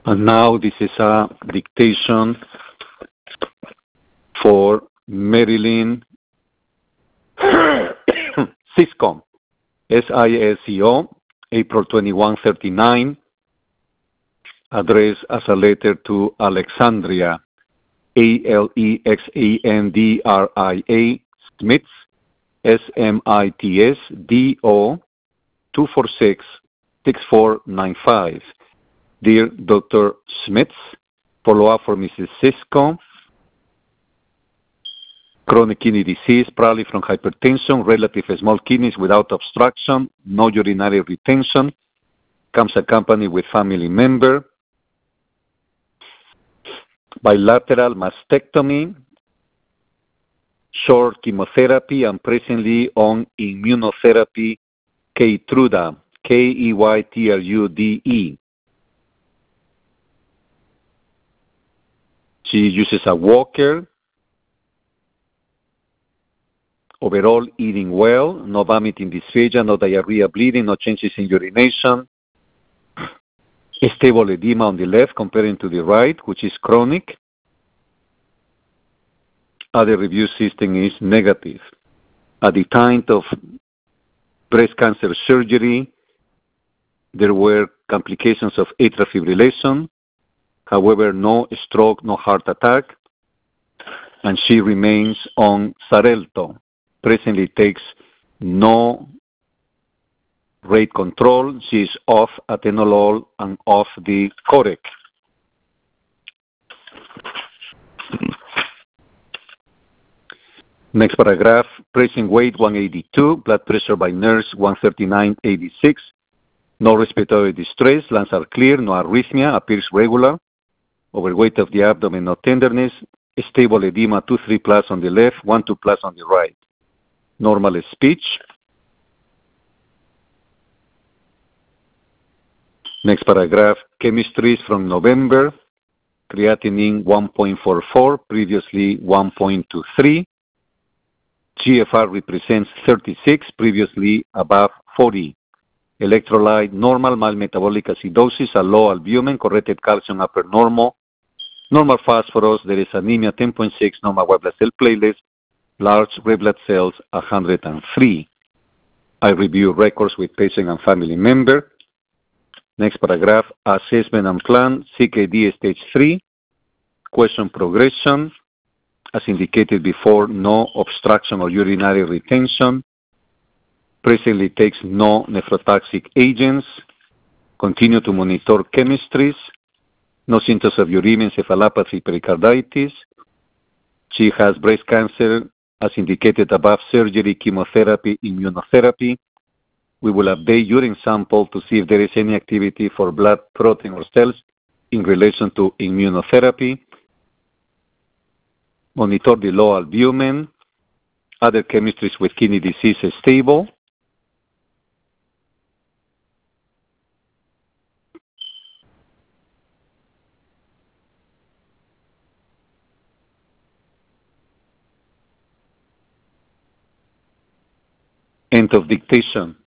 And now this is a dictation for Marilyn Sisco, SISCO, April 21, 39, addressed as a letter to Alexandria, Alexandria, Smiths, SMITS, DO 246-6495. Dear Dr. Smiths, follow-up for Mrs. Sisco. Chronic kidney disease, probably from hypertension, relative small kidneys without obstruction, no urinary retention, comes accompanied with family member, bilateral mastectomy, short chemotherapy, and presently on immunotherapy, Keytruda, Keytrude. She uses a walker. Overall, eating well, no vomiting, dysphagia, no diarrhea, bleeding, no changes in urination. Stable edema on the left comparing to the right, which is chronic. Other review system is negative. At the time of breast cancer surgery, there were complications of atrial fibrillation. However, no stroke, no heart attack. And she remains on Xarelto. Presently takes no rate control. She is off atenolol and off the Corec. Next paragraph, present weight 182, blood pressure by nurse 139/86, no respiratory distress, lungs are clear, no arrhythmia, appears regular, overweight of the abdomen, no tenderness, stable edema 2-3 plus on the left, 1-2 plus on the right. Normal speech. Next paragraph, chemistries from November, creatinine 1.44, previously 1.23. GFR represents 36, previously above 40. Electrolyte normal, mild metabolic acidosis, a low albumin, corrected calcium upper normal. Normal phosphorus, there is anemia 10.6, normal white blood cell platelets, large red blood cells 103. I review records with patient and family member. Next paragraph, assessment and plan, CKD stage 3, question progression, as indicated before, no obstruction or urinary retention, presently takes no nephrotoxic agents, continue to monitor chemistries, no symptoms of uremia, encephalopathy, pericarditis. She has breast cancer, as indicated above, surgery, chemotherapy, immunotherapy. We will update urine sample to see if there is any activity for blood protein or cells in relation to immunotherapy. Monitor the low albumin. Other chemistries with kidney disease is stable. End of dictation.